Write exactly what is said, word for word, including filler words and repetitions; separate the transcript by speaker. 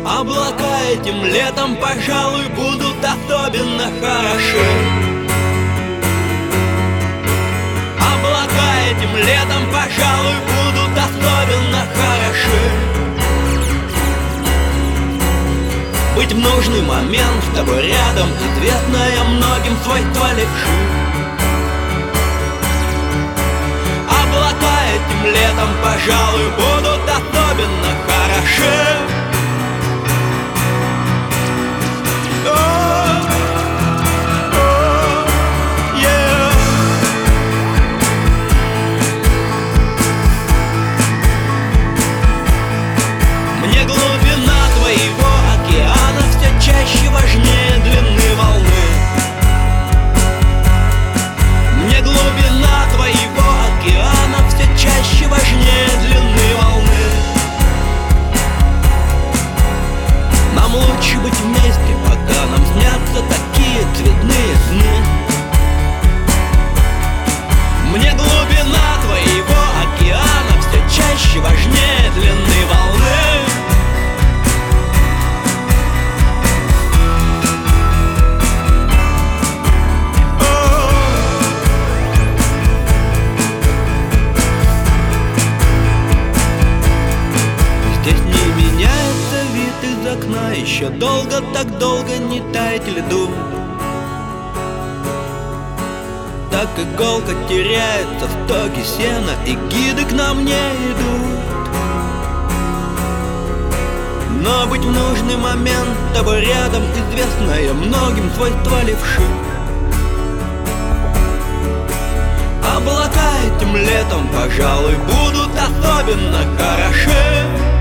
Speaker 1: Облака этим летом, пожалуй, будут особенно хороши. Облака этим летом, пожалуй, будут особенно хороши. Быть в нужный момент с тобой рядом, известное многим свойство левши. Облака этим летом, пожалуй, будут особенно хороши. Мне глубина твоего океана все чаще важнее длины волны. Мне глубина твоего океана все чаще важнее длины волны. Нам лучше быть вместе, пока нам снятся такие цветные сны. Мне глубина твоего океана все чаще важнее длины волны. Еще долго, так долго не таять льду. Так иголка теряется в стоге сена, и гиды к нам не идут. Но быть в нужный момент с тобой рядом, известное многим свойство левши. Облака этим летом, пожалуй, будут особенно хороши.